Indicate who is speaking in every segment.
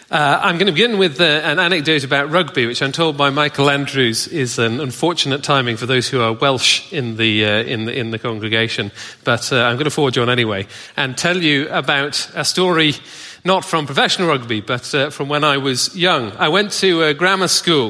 Speaker 1: I'm going to begin with an anecdote about rugby, which I'm told by Michael Andrews is an unfortunate timing for those who are Welsh in the congregation. But I'm going to forward you on anyway and tell you about a story not from professional rugby, but from when I was young. I went to a grammar school,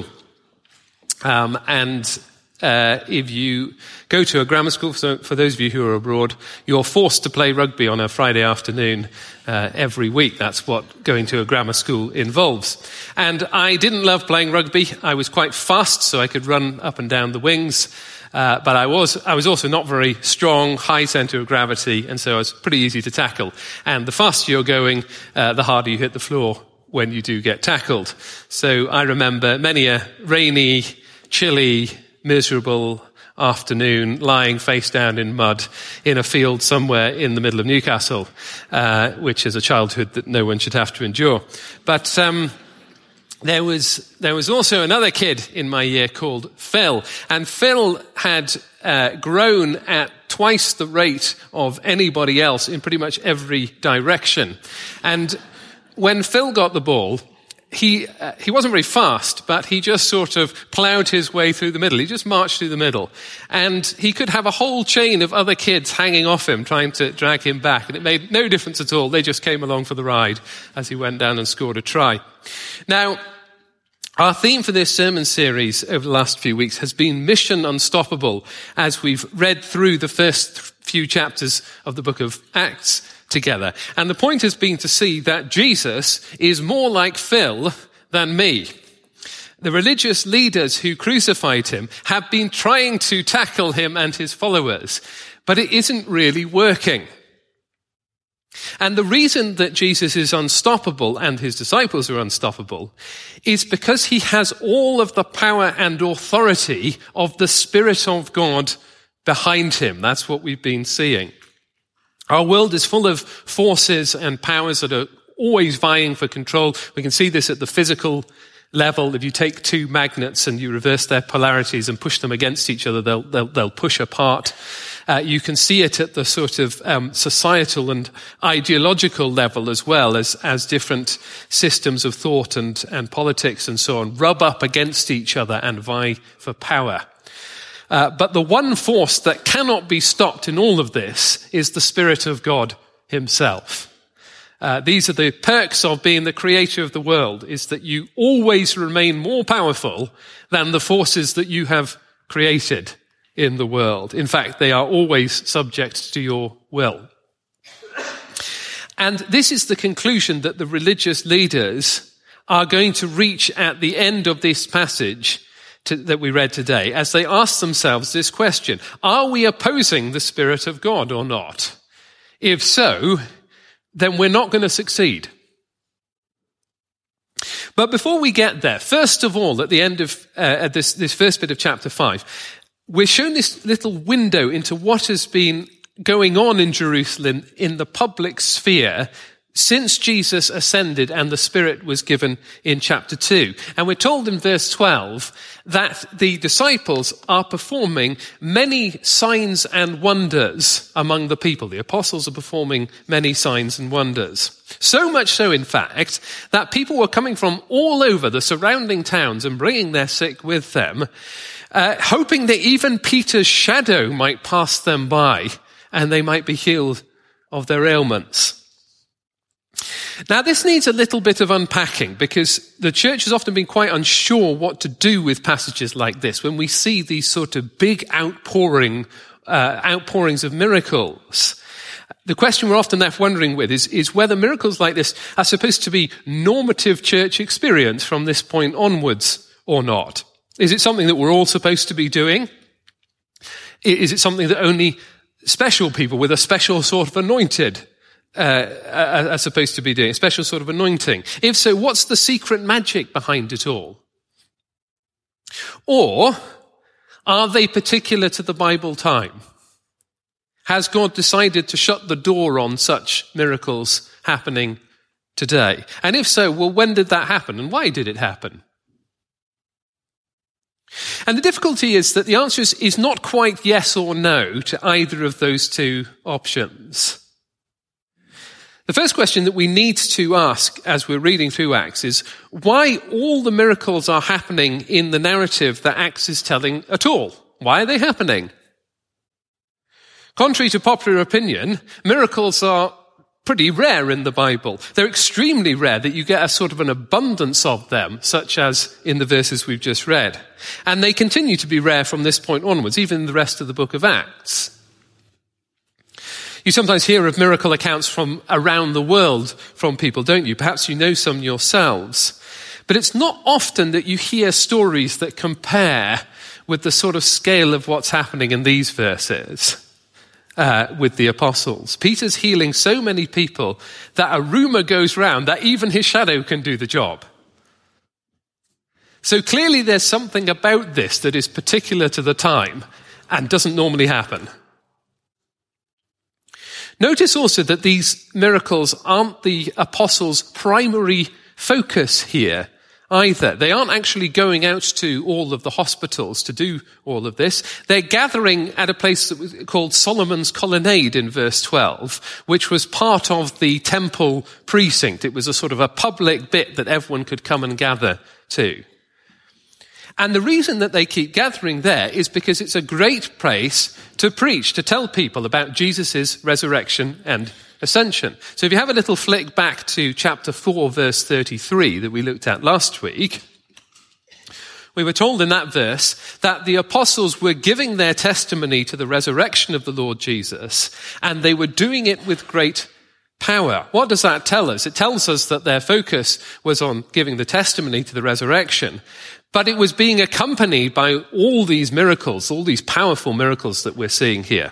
Speaker 1: and if you go to a grammar school, for those of you who are abroad, you're forced to play rugby on a Friday afternoon every week. That's what going to a grammar school involves. And I didn't love playing rugby. I was quite fast, so I could run up and down the wings. But I was also not very strong, high centre of gravity, and so I was pretty easy to tackle. And the faster you're going, the harder you hit the floor when you do get tackled. So I remember many a rainy, chilly, miserable afternoon lying face down in mud in a field somewhere in the middle of Newcastle, which is a childhood that no one should have to endure. But there was also another kid in my year called Phil, and Phil had grown at twice the rate of anybody else in pretty much every direction. And when Phil got the ball, he wasn't very fast, but he just sort of ploughed his way through the middle. He just marched through the middle. And he could have a whole chain of other kids hanging off him, trying to drag him back. And it made no difference at all. They just came along for the ride as he went down and scored a try. Now, our theme for this sermon series over the last few weeks has been Mission Unstoppable, as we've read through the first few chapters of the book of Acts together. And the point has been to see that Jesus is more like Phil than me. The religious leaders who crucified him have been trying to tackle him and his followers, but it isn't really working. And the reason that Jesus is unstoppable and his disciples are unstoppable is because he has all of the power and authority of the Spirit of God behind him. That's what we've been seeing. Our world is full of forces and powers that are always vying for control. We can see this at the physical level. If you take two magnets and you reverse their polarities and push them against each other, they'll push apart. You can see it at the sort of societal and ideological level as well, as different systems of thought and politics and so on rub up against each other and vie for power. But the one force that cannot be stopped in all of this is the Spirit of God himself. These are the perks of being the creator of the world, is that you always remain more powerful than the forces that you have created in the world. In fact, they are always subject to your will. And this is the conclusion that the religious leaders are going to reach at the end of this passage that we read today, as they ask themselves this question: are we opposing the Spirit of God or not? If so, then we're not going to succeed. But before we get there, first of all, at the end of this first bit of chapter 5, we're shown this little window into what has been going on in Jerusalem in the public sphere since Jesus ascended and the Spirit was given in chapter 2. And we're told in verse 12 that the disciples are performing many signs and wonders among the people. The apostles are performing many signs and wonders. So much so, in fact, that people were coming from all over the surrounding towns and bringing their sick with them, hoping that even Peter's shadow might pass them by and they might be healed of their ailments. Now, this needs a little bit of unpacking, because the church has often been quite unsure what to do with passages like this when we see these sort of big outpourings of miracles. The question we're often left wondering with is whether miracles like this are supposed to be normative church experience from this point onwards or not. Is it something that we're all supposed to be doing? Is it something that only special people with a special sort of anointed are supposed to be doing, a special sort of anointing? If so, what's the secret magic behind it all? Or are they particular to the Bible time? Has God decided to shut the door on such miracles happening today? And if so, well, when did that happen and why did it happen? And the difficulty is that the answer is not quite yes or no to either of those two options. The first question that we need to ask as we're reading through Acts is why all the miracles are happening in the narrative that Acts is telling at all. Why are they happening? Contrary to popular opinion, miracles are pretty rare in the Bible. They're extremely rare that you get a sort of an abundance of them, such as in the verses we've just read. And they continue to be rare from this point onwards, even in the rest of the book of Acts. You sometimes hear of miracle accounts from around the world from people, don't you? Perhaps you know some yourselves. But it's not often that you hear stories that compare with the sort of scale of what's happening in these verses. With the apostles. Peter's healing so many people that a rumor goes round that even his shadow can do the job. So clearly there's something about this that is particular to the time and doesn't normally happen. Notice also that these miracles aren't the apostles' primary focus here either. They aren't actually going out to all of the hospitals to do all of this. They're gathering at a place that was called Solomon's Colonnade in verse 12, which was part of the temple precinct. It was a sort of a public bit that everyone could come and gather to. And the reason that they keep gathering there is because it's a great place to preach, to tell people about Jesus' resurrection and ascension. So if you have a little flick back to chapter 4, verse 33 that we looked at last week, we were told in that verse that the apostles were giving their testimony to the resurrection of the Lord Jesus, and they were doing it with great power. What does that tell us? It tells us that their focus was on giving the testimony to the resurrection, but it was being accompanied by all these miracles, all these powerful miracles that we're seeing here.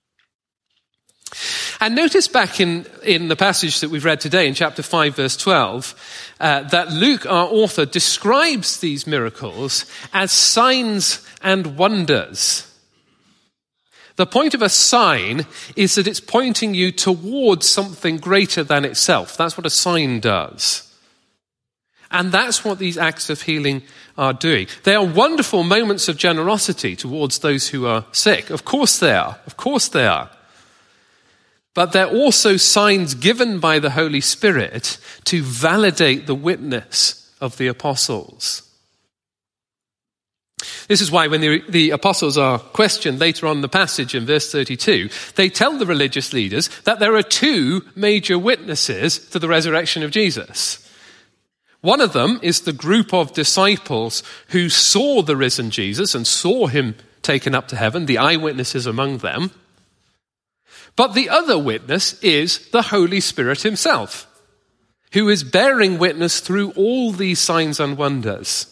Speaker 1: And notice back in the passage that we've read today in chapter 5, verse 12, that Luke, our author, describes these miracles as signs and wonders. The point of a sign is that it's pointing you towards something greater than itself. That's what a sign does. And that's what these acts of healing are doing. They are wonderful moments of generosity towards those who are sick. Of course they are. Of course they are. But they're also signs given by the Holy Spirit to validate the witness of the apostles. This is why when the apostles are questioned later on in the passage in verse 32, they tell the religious leaders that there are two major witnesses to the resurrection of Jesus. One of them is the group of disciples who saw the risen Jesus and saw him taken up to heaven, the eyewitnesses among them. But the other witness is the Holy Spirit himself, who is bearing witness through all these signs and wonders.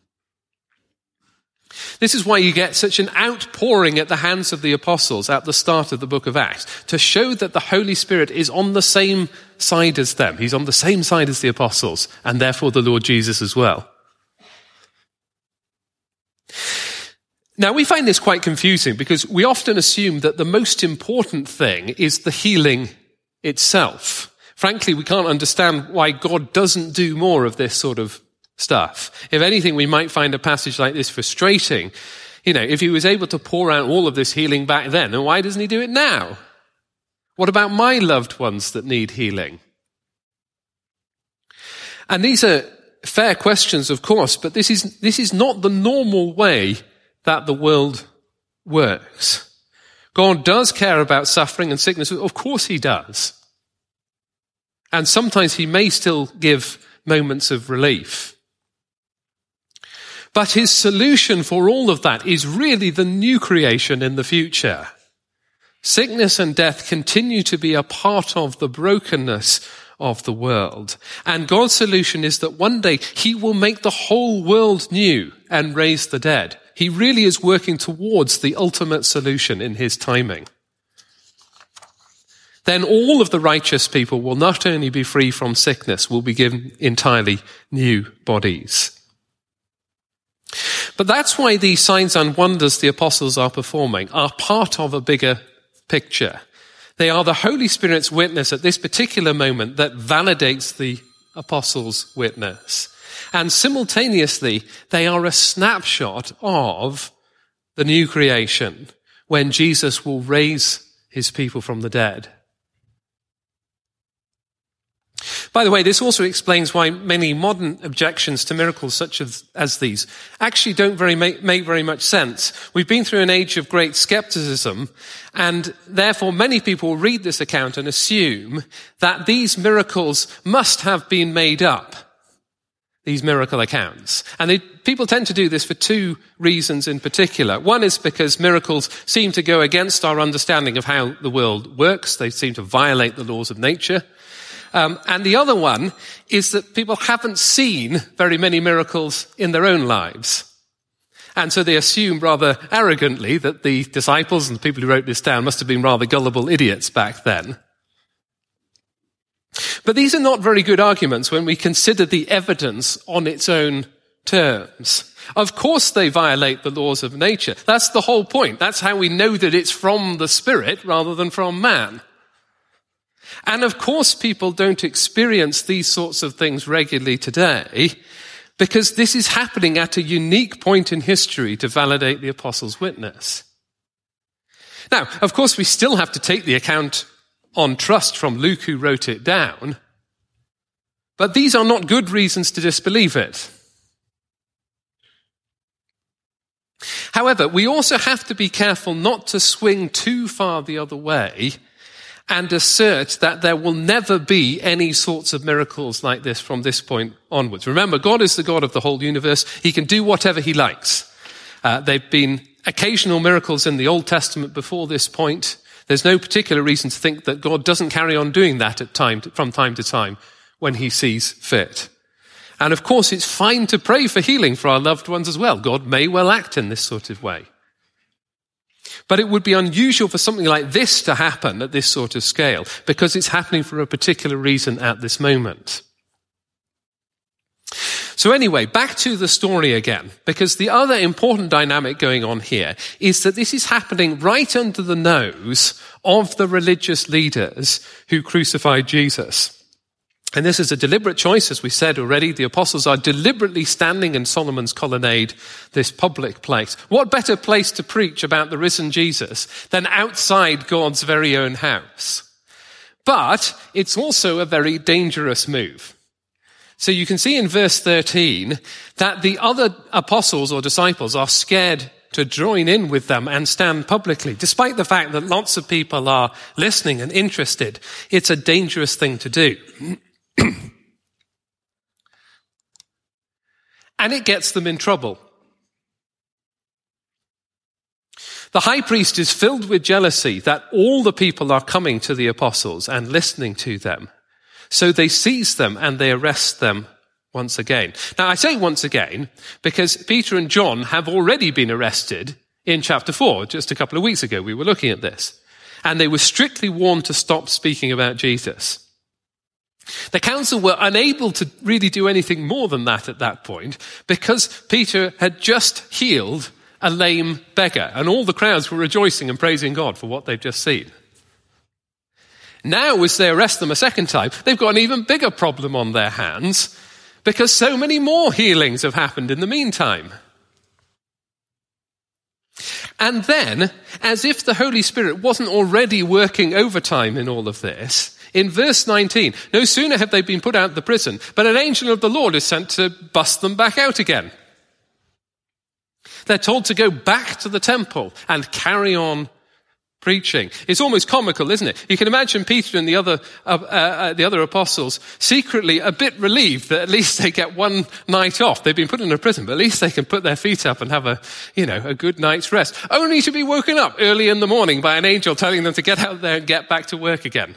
Speaker 1: This is why you get such an outpouring at the hands of the apostles at the start of the book of Acts, to show that the Holy Spirit is on the same side as them. He's on the same side as the apostles, and therefore the Lord Jesus as well. Now, we find this quite confusing because we often assume that the most important thing is the healing itself. Frankly, we can't understand why God doesn't do more of this sort of stuff. If anything, we might find a passage like this frustrating. You know, if he was able to pour out all of this healing back then why doesn't he do it now? What about my loved ones that need healing? And these are fair questions, of course, but this is not the normal way that the world works. God does care about suffering and sickness. Of course he does. And sometimes he may still give moments of relief. But his solution for all of that is really the new creation in the future. Sickness and death continue to be a part of the brokenness of the world. And God's solution is that one day he will make the whole world new and raise the dead. He really is working towards the ultimate solution in his timing. Then all of the righteous people will not only be free from sickness, will be given entirely new bodies. But that's why these signs and wonders the apostles are performing are part of a bigger picture. They are the Holy Spirit's witness at this particular moment that validates the apostles' witness. And simultaneously, they are a snapshot of the new creation when Jesus will raise his people from the dead. By the way, this also explains why many modern objections to miracles such as these actually don't make very much sense. We've been through an age of great skepticism, and therefore many people read this account and assume that these miracles must have been made up, these miracle accounts. And people tend to do this for two reasons in particular. One is because miracles seem to go against our understanding of how the world works. They seem to violate the laws of nature. And the other one is that people haven't seen very many miracles in their own lives. And so they assume rather arrogantly that the disciples and the people who wrote this down must have been rather gullible idiots back then. But these are not very good arguments when we consider the evidence on its own terms. Of course they violate the laws of nature. That's the whole point. That's how we know that it's from the Spirit rather than from man. And of course people don't experience these sorts of things regularly today because this is happening at a unique point in history to validate the apostles' witness. Now, of course, we still have to take the account on trust from Luke who wrote it down, but these are not good reasons to disbelieve it. However, we also have to be careful not to swing too far the other way and assert that there will never be any sorts of miracles like this from this point onwards. Remember, God is the God of the whole universe. He can do whatever he likes. There've been occasional miracles in the Old Testament before this point. There's no particular reason to think that God doesn't carry on doing that from time to time when he sees fit. And of course, it's fine to pray for healing for our loved ones as well. God may well act in this sort of way. But it would be unusual for something like this to happen at this sort of scale because it's happening for a particular reason at this moment. So anyway, back to the story again, because the other important dynamic going on here is that this is happening right under the nose of the religious leaders who crucified Jesus. And this is a deliberate choice, as we said already. The apostles are deliberately standing in Solomon's colonnade, this public place. What better place to preach about the risen Jesus than outside God's very own house? But it's also a very dangerous move. So you can see in verse 13 that the other apostles or disciples are scared to join in with them and stand publicly. Despite the fact that lots of people are listening and interested, it's a dangerous thing to do. And it gets them in trouble. The high priest is filled with jealousy that all the people are coming to the apostles and listening to them. So they seize them and they arrest them once again. Now, I say once again because Peter and John have already been arrested in chapter 4. Just a couple of weeks ago, we were looking at this. And they were strictly warned to stop speaking about Jesus. The council were unable to really do anything more than that at that point because Peter had just healed a lame beggar and all the crowds were rejoicing and praising God for what they've just seen. Now, as they arrest them a second time, they've got an even bigger problem on their hands because so many more healings have happened in the meantime. And then, as if the Holy Spirit wasn't already working overtime in all of this, in verse 19, no sooner have they been put out of the prison, but an angel of the Lord is sent to bust them back out again. They're told to go back to the temple and carry on preaching. It's almost comical, isn't it? You can imagine Peter and the other apostles secretly a bit relieved that at least they get one night off. They've been put in a prison, but at least they can put their feet up and have a good night's rest. Only to be woken up early in the morning by an angel telling them to get out there and get back to work again.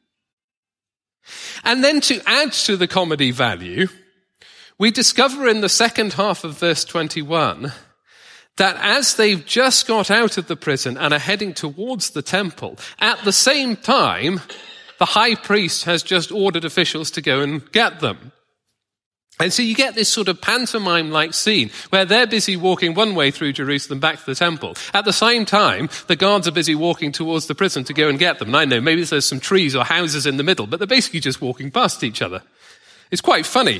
Speaker 1: And then to add to the comedy value, we discover in the second half of verse 21 that as they've just got out of the prison and are heading towards the temple, at the same time, the high priest has just ordered officials to go and get them. And so you get this sort of pantomime-like scene where they're busy walking one way through Jerusalem back to the temple. At the same time, the guards are busy walking towards the prison to go and get them. And I know, maybe there's some trees or houses in the middle, but they're basically just walking past each other. It's quite funny.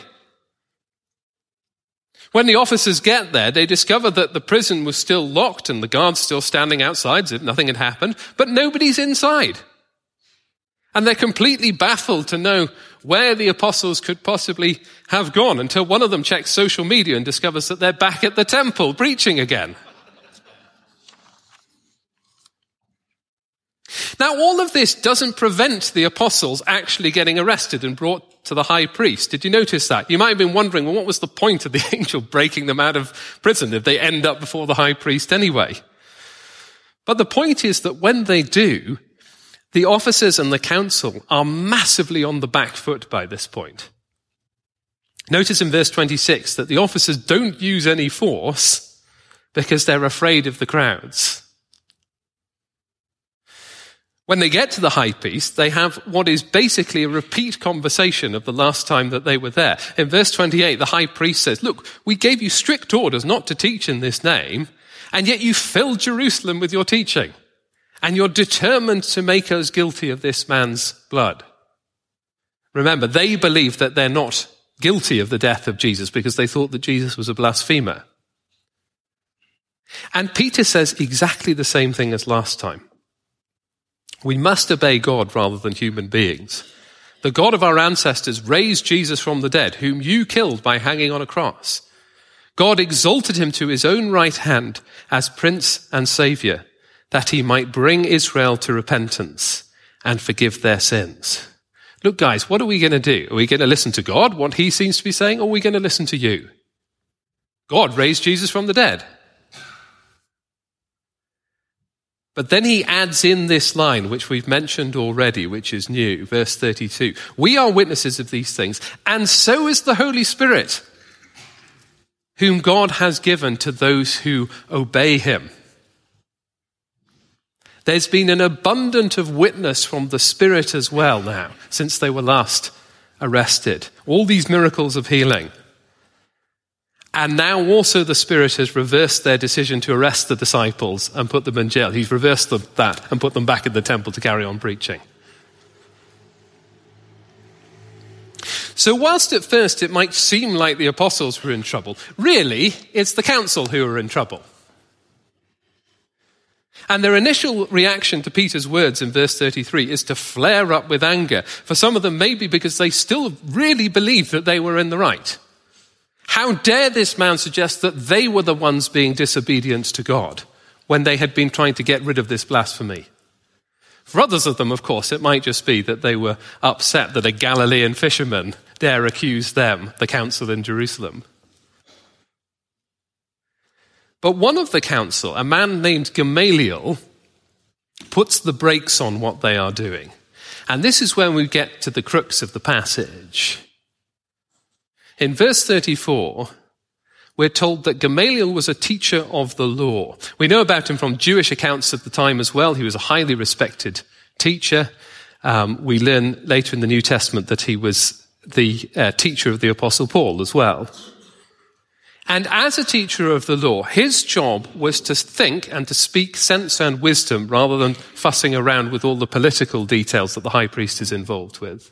Speaker 1: When the officers get there, they discover that the prison was still locked and the guards still standing outside as if nothing had happened, but nobody's inside. And they're completely baffled to know where the apostles could possibly have gone until one of them checks social media and discovers that they're back at the temple preaching again. Now, all of this doesn't prevent the apostles actually getting arrested and brought to the high priest. Did you notice that? You might have been wondering, well, what was the point of the angel breaking them out of prison if they end up before the high priest anyway? But the point is that when they do, the officers and the council are massively on the back foot by this point. Notice in verse 26 that the officers don't use any force because they're afraid of the crowds. When they get to the high priest, they have what is basically a repeat conversation of the last time that they were there. In verse 28, the high priest says, look, we gave you strict orders not to teach in this name, and yet you filled Jerusalem with your teaching, and you're determined to make us guilty of this man's blood. Remember, they believe that they're not guilty of the death of Jesus because they thought that Jesus was a blasphemer. And Peter says exactly the same thing as last time. We must obey God rather than human beings. The God of our ancestors raised Jesus from the dead, whom you killed by hanging on a cross. God exalted him to his own right hand as Prince and Savior, that he might bring Israel to repentance and forgive their sins. Look, guys, what are we going to do? Are we going to listen to God, what he seems to be saying, or are we going to listen to you? God raised Jesus from the dead. But then he adds in this line, which we've mentioned already, which is new, verse 32. We are witnesses of these things, and so is the Holy Spirit, whom God has given to those who obey him. There's been an abundance of witness from the Spirit as well now, since they were last arrested. All these miracles of healing. And now also the Spirit has reversed their decision to arrest the disciples and put them in jail. He's reversed that and put them back in the temple to carry on preaching. So whilst at first it might seem like the apostles were in trouble, really it's the council who are in trouble. And their initial reaction to Peter's words in verse 33 is to flare up with anger. For some of them, maybe because they still really believed that they were in the right. How dare this man suggest that they were the ones being disobedient to God when they had been trying to get rid of this blasphemy? For others of them, of course, it might just be that they were upset that a Galilean fisherman dare accuse them, the council in Jerusalem. But one of the council, a man named Gamaliel, puts the brakes on what they are doing. And this is when we get to the crux of the passage. In verse 34, we're told that Gamaliel was a teacher of the law. We know about him from Jewish accounts of the time as well. He was a highly respected teacher. We learn later in the New Testament that he was the teacher of the Apostle Paul as well. And as a teacher of the law, his job was to think and to speak sense and wisdom rather than fussing around with all the political details that the high priest is involved with.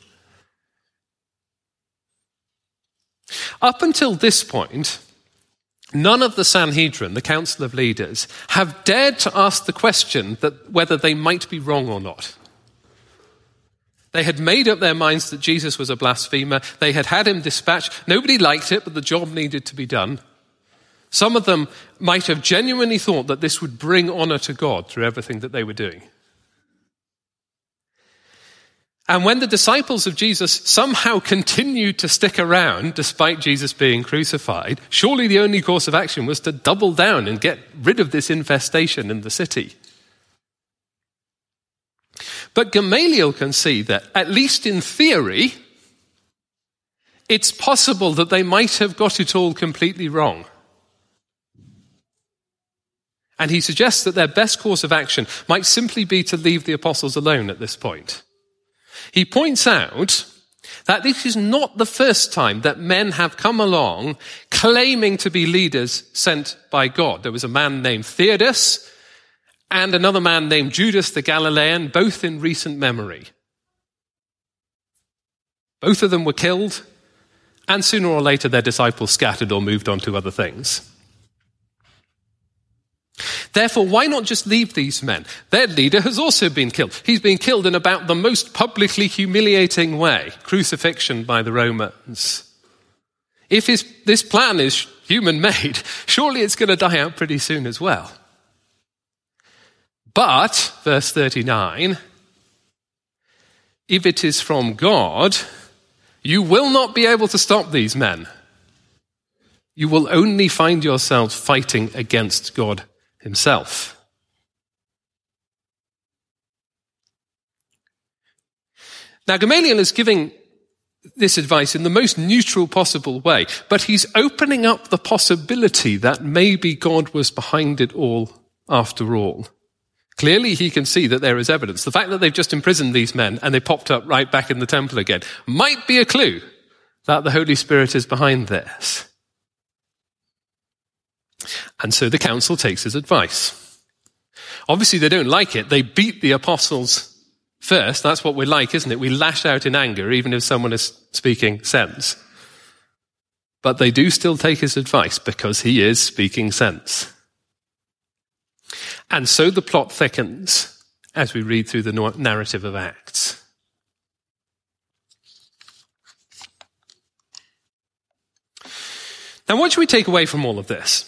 Speaker 1: Up until this point, none of the Sanhedrin, the council of leaders, have dared to ask the question that whether they might be wrong or not. They had made up their minds that Jesus was a blasphemer. They had had him dispatched. Nobody liked it, but the job needed to be done. Some of them might have genuinely thought that this would bring honor to God through everything that they were doing. And when the disciples of Jesus somehow continued to stick around despite Jesus being crucified, surely the only course of action was to double down and get rid of this infestation in the city. But Gamaliel can see that, at least in theory, it's possible that they might have got it all completely wrong. And he suggests that their best course of action might simply be to leave the apostles alone at this point. He points out that this is not the first time that men have come along claiming to be leaders sent by God. There was a man named Theudas and another man named Judas the Galilean, both in recent memory. Both of them were killed, and sooner or later their disciples scattered or moved on to other things. Therefore, why not just leave these men? Their leader has also been killed. He's been killed in about the most publicly humiliating way, crucifixion by the Romans. If this plan is human-made, surely it's going to die out pretty soon as well. But, verse 39, if it is from God, you will not be able to stop these men. You will only find yourselves fighting against God himself. Now, Gamaliel is giving this advice in the most neutral possible way, but he's opening up the possibility that maybe God was behind it all after all. Clearly, he can see that there is evidence. The fact that they've just imprisoned these men and they popped up right back in the temple again might be a clue that the Holy Spirit is behind this. And so the council takes his advice. Obviously, they don't like it. They beat the apostles first. That's what we're like, isn't it? We lash out in anger, even if someone is speaking sense. But they do still take his advice because he is speaking sense. And so the plot thickens as we read through the narrative of Acts. Now, what should we take away from all of this?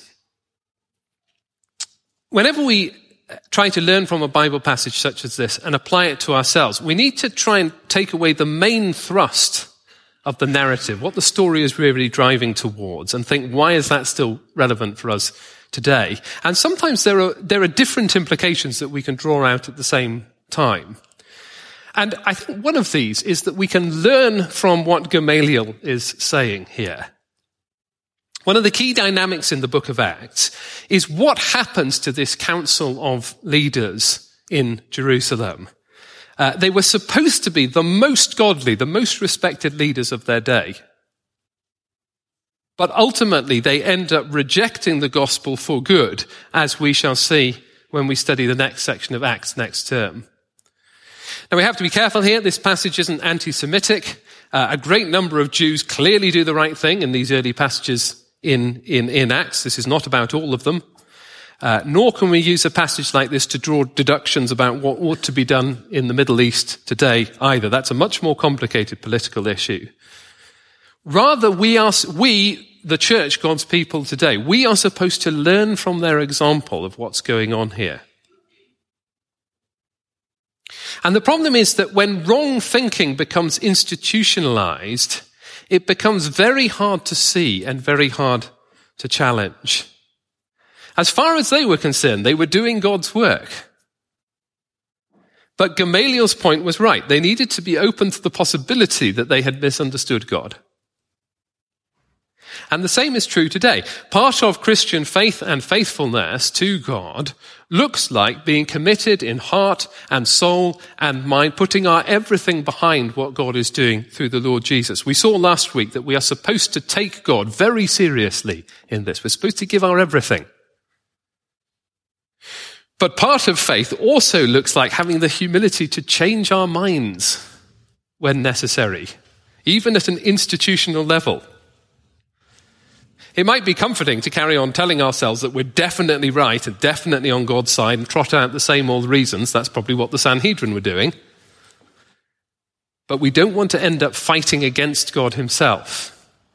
Speaker 1: Whenever we try to learn from a Bible passage such as this and apply it to ourselves, we need to try and take away the main thrust of the narrative, what the story is really driving towards, and think, why is that still relevant for us today? And sometimes there are different implications that we can draw out at the same time. And I think one of these is that we can learn from what Gamaliel is saying here. One of the key dynamics in the book of Acts is what happens to this council of leaders in Jerusalem. They were supposed to be the most godly, the most respected leaders of their day. But ultimately, they end up rejecting the gospel for good, as we shall see when we study the next section of Acts next term. Now, we have to be careful here. This passage isn't anti-Semitic. A great number of Jews clearly do the right thing in these early passages in Acts. This is not about all of them. Nor can we use a passage like this to draw deductions about what ought to be done in the Middle East today either. That's a much more complicated political issue. Rather, we, the church, God's people today, we are supposed to learn from their example of what's going on here. And the problem is that when wrong thinking becomes institutionalized, it becomes very hard to see and very hard to challenge. As far as they were concerned, they were doing God's work. But Gamaliel's point was right. They needed to be open to the possibility that they had misunderstood God. And the same is true today. Part of Christian faith and faithfulness to God looks like being committed in heart and soul and mind, putting our everything behind what God is doing through the Lord Jesus. We saw last week that we are supposed to take God very seriously in this. We're supposed to give our everything. But part of faith also looks like having the humility to change our minds when necessary, even at an institutional level. It might be comforting to carry on telling ourselves that we're definitely right and definitely on God's side and trot out the same old reasons. That's probably what the Sanhedrin were doing. But we don't want to end up fighting against God himself.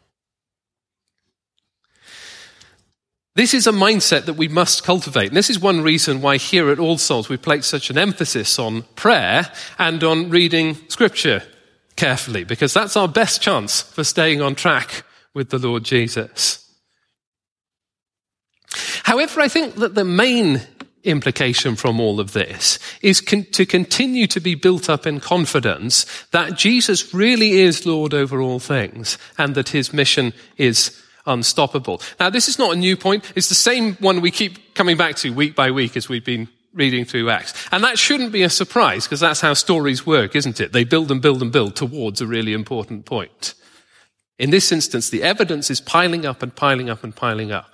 Speaker 1: This is a mindset that we must cultivate. And this is one reason why here at All Souls we place such an emphasis on prayer and on reading Scripture carefully, because that's our best chance for staying on track with the Lord Jesus. However, I think that the main implication from all of this is to continue to be built up in confidence that Jesus really is Lord over all things and that his mission is unstoppable. Now, this is not a new point. It's the same one we keep coming back to week by week as we've been reading through Acts. And that shouldn't be a surprise, because that's how stories work, isn't it? They build and build and build towards a really important point. In this instance, the evidence is piling up and piling up and piling up.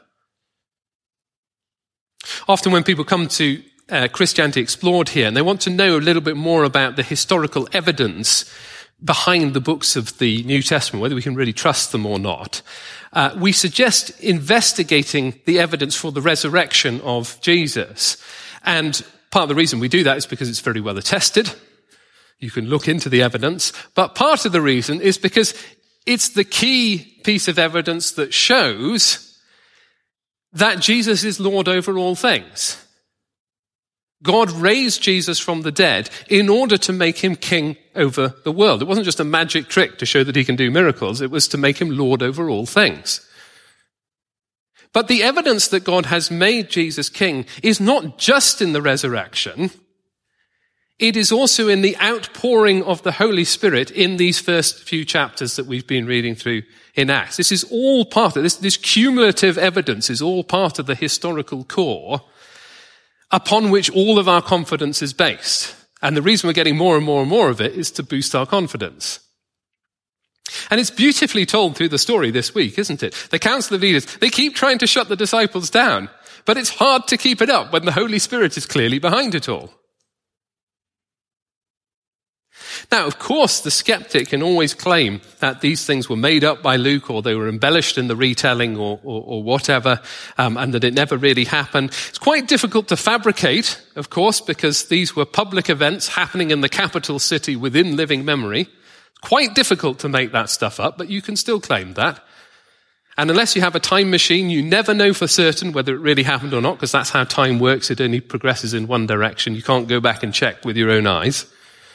Speaker 1: Often when people come to Christianity Explored here and they want to know a little bit more about the historical evidence behind the books of the New Testament, whether we can really trust them or not, we suggest investigating the evidence for the resurrection of Jesus. And part of the reason we do that is because it's very well attested. You can look into the evidence. But part of the reason is because it's the key piece of evidence that shows that Jesus is Lord over all things. God raised Jesus from the dead in order to make him king over the world. It wasn't just a magic trick to show that he can do miracles. It was to make him Lord over all things. But the evidence that God has made Jesus king is not just in the resurrection. It is also in the outpouring of the Holy Spirit in these first few chapters that we've been reading through in Acts. This is all part of this cumulative evidence is all part of the historical core upon which all of our confidence is based. And the reason we're getting more and more and more of it is to boost our confidence. And it's beautifully told through the story this week, isn't it? The Council of Leaders, they keep trying to shut the disciples down, but it's hard to keep it up when the Holy Spirit is clearly behind it all. Now, of course, the skeptic can always claim that these things were made up by Luke or they were embellished in the retelling or whatever, and that it never really happened. It's quite difficult to fabricate, of course, because these were public events happening in the capital city within living memory. It's quite difficult to make that stuff up, but you can still claim that. And unless you have a time machine, you never know for certain whether it really happened or not, because that's how time works. It only progresses in one direction. You can't go back and check with your own eyes.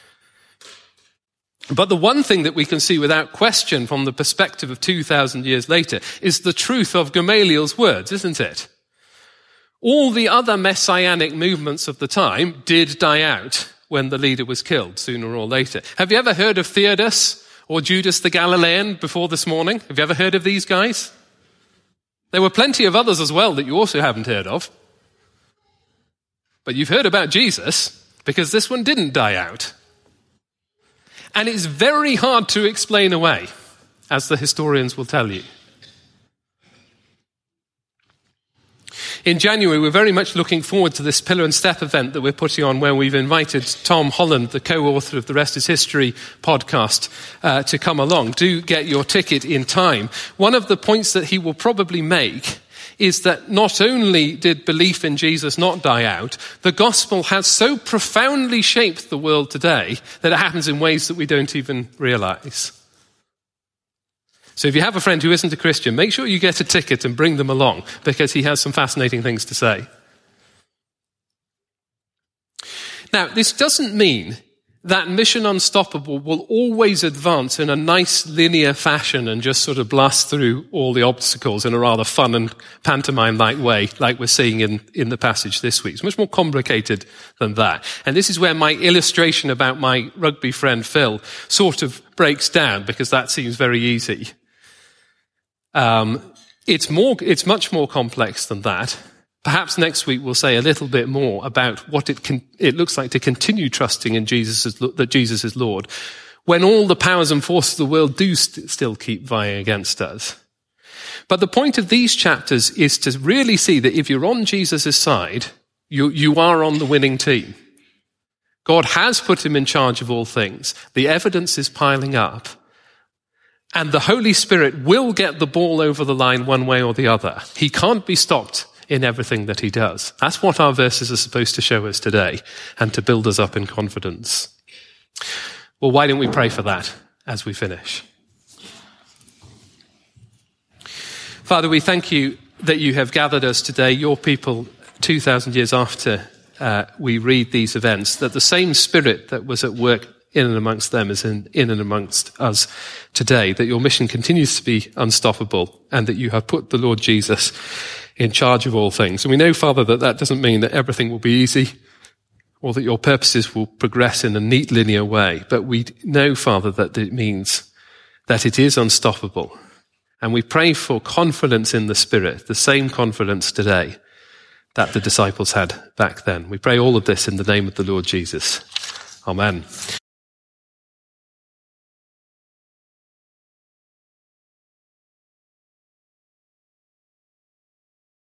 Speaker 1: But the one thing that we can see without question from the perspective of 2,000 years later is the truth of Gamaliel's words, isn't it? All the other messianic movements of the time did die out when the leader was killed, sooner or later. Have you ever heard of Theudas or Judas the Galilean before this morning? Have you ever heard of these guys? There were plenty of others as well that you also haven't heard of. But you've heard about Jesus because this one didn't die out. And it's very hard to explain away, as the historians will tell you. In January, we're very much looking forward to this Pillar and Step event that we're putting on, where we've invited Tom Holland, the co-author of the Rest is History podcast, to come along. Do get your ticket in time. One of the points that he will probably make is that not only did belief in Jesus not die out, the gospel has so profoundly shaped the world today that it happens in ways that we don't even realize. So if you have a friend who isn't a Christian, make sure you get a ticket and bring them along, because he has some fascinating things to say. Now, this doesn't mean that Mission Unstoppable will always advance in a nice linear fashion and just sort of blast through all the obstacles in a rather fun and pantomime-like way, like we're seeing in the passage this week. It's much more complicated than that. And this is where my illustration about my rugby friend Phil sort of breaks down, because that seems very easy. It's much more complex than that. Perhaps next week we'll say a little bit more about what it looks like to continue trusting in that Jesus is Lord, when all the powers and forces of the world do still keep vying against us. But the point of these chapters is to really see that if you're on Jesus' side, you are on the winning team. God has put him in charge of all things. The evidence is piling up. And the Holy Spirit will get the ball over the line one way or the other. He can't be stopped in everything that he does. That's what our verses are supposed to show us today, and to build us up in confidence. Well, why don't we pray for that as we finish? Father, we thank you that you have gathered us today, your people, 2,000 years after we read these events, that the same Spirit that was at work in and amongst them is in and amongst us today, that your mission continues to be unstoppable, and that you have put the Lord Jesus in charge of all things. And we know, Father, that doesn't mean that everything will be easy or that your purposes will progress in a neat linear way. But we know, Father, that it means that it is unstoppable. And we pray for confidence in the Spirit, the same confidence today that the disciples had back then. We pray all of this in the name of the Lord Jesus. Amen.